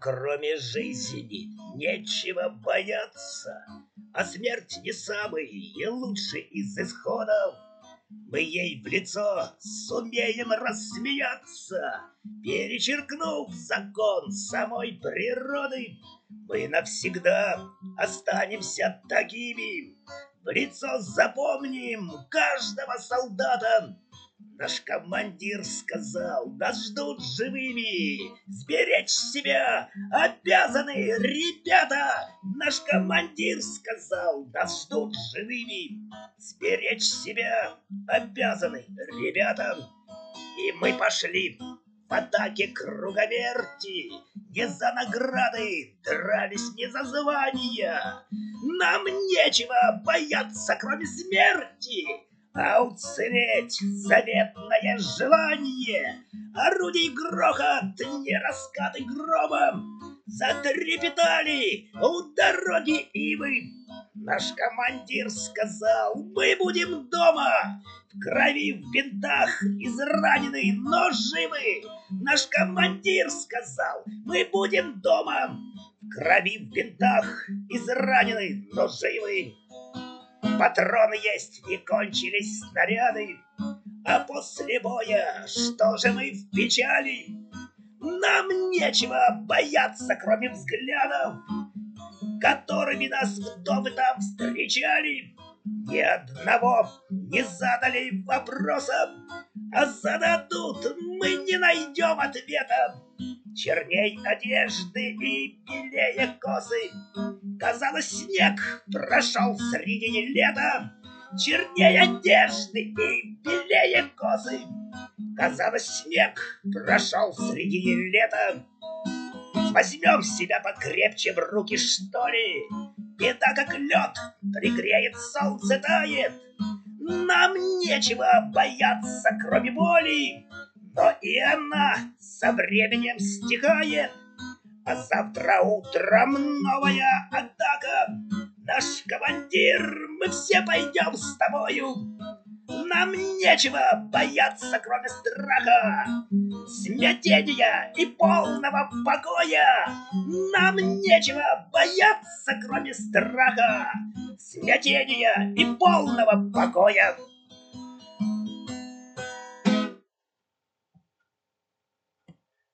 кроме жизни нечего бояться, а смерть не самый и лучший из исходов. Мы ей в лицо сумеем рассмеяться, перечеркнув закон самой природы. Мы навсегда останемся такими, в лицо запомним каждого солдата. Наш командир сказал, нас ждут живыми, сберечь себя обязаны ребята. Наш командир сказал, нас ждут живыми, сберечь себя обязаны ребята. И мы пошли в атаке круговерти, не за награды, дрались не за звания. Нам нечего бояться, кроме смерти, а уцелеть заветное желание. Орудий грохот, не раскаты громом, затрепетали у дороги ивы. Наш командир сказал, мы будем дома, в крови, в бинтах, изранены, но живы. Наш командир сказал, мы будем дома, в крови, в бинтах, изранены, но живы. Патроны есть и кончились снаряды, а после боя что же мы в печали? Нам нечего бояться, кроме взглядов, которыми нас вдовы там встречали. Ни одного не задали вопроса, а зададут, мы не найдем ответа. Черней одежды и белее косы, казалось, снег прошел среди лета. Черней одежды и белее косы, казалось, снег прошел среди лета. Возьмем себя покрепче в руки, что ли, беда как лед, пригреет, солнце тает. Нам нечего бояться, кроме боли, но и она со временем стихает. А завтра утром новая атака. Наш командир, мы все пойдем с тобою. Нам нечего бояться, кроме страха, смятения и полного покоя. Нам нечего бояться, кроме страха, смятения и полного покоя.